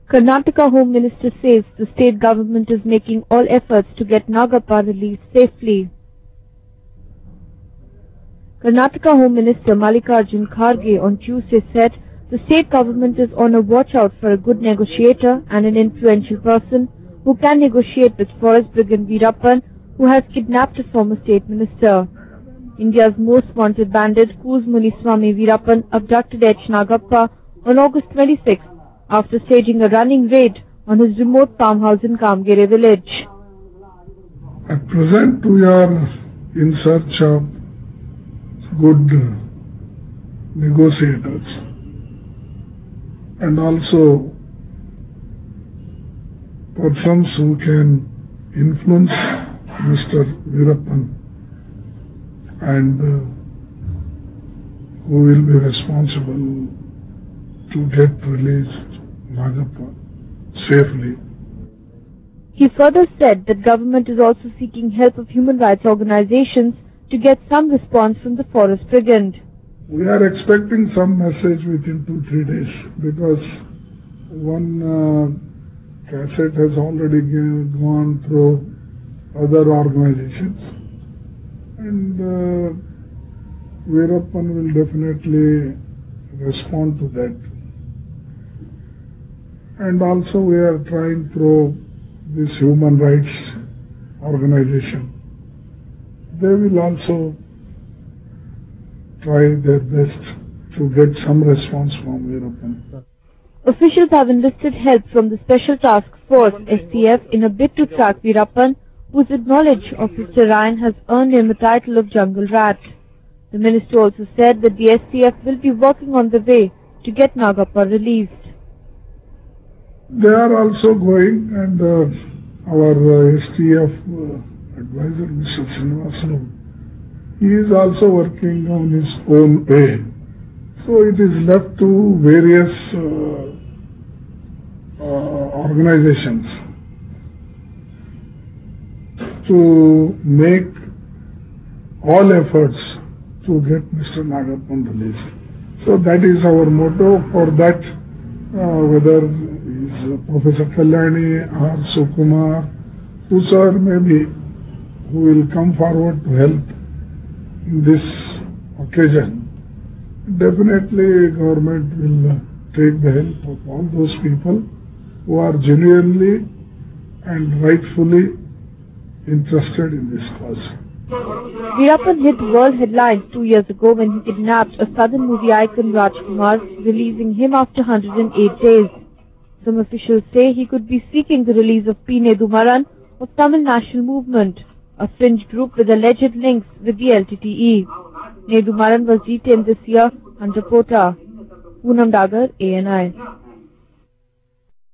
Karnataka Home Minister says the state government is making all efforts to get Nagappa released safely. Karnataka Home Minister Mallikarjun Kharge on Tuesday said the state government is on a watch out for a good negotiator and an influential person who can negotiate with Forest Brigand Veerappan, who has kidnapped a former state minister. India's most wanted bandit Koosmuli-Swamy Veerappan abducted H. Nagappa on August 26 after staging a running raid on his remote farmhouse in Kamgere village. At present we are in search of good negotiators and also persons who can influence Mr. Veerappan and who will be responsible to get released Nagappa safely. He further said that government is also seeking help of human rights organizations to get some response from the Forest Brigand. We are expecting some message within 2-3 days because one cassette has already gone through other organizations and Veerappan will definitely respond to that. And also we are trying through this human rights organization. They will also try their best to get some response from Veerappan. Officials have enlisted help from the Special Task Force STF in a bid to track Veerappan, whose acknowledged officer Ryan has earned him the title of Jungle Rat. The minister also said that the STF will be working on the way to get Nagappa released. They are also going and our STF advisor Mr. Srinivasan, he is also working on his own way. So it is left to various organizations to make all efforts to get Mr. Nagappan released. So that is our motto. For that, whether is Professor Kalyani or Sukumar, whosoever may be, who will come forward to help in this occasion, definitely government will take the help of all those people who are genuinely and rightfully interested in this cause. Veerappan hit world headlines 2 years ago when he kidnapped a southern movie icon Rajkumar, releasing him after 108 days. Some officials say he could be seeking the release of P. Nedumaran of Tamil National Movement, a fringe group with alleged links with the LTTE. Nedumaran was detained this year under Kota. Poonam Dagar, ANI.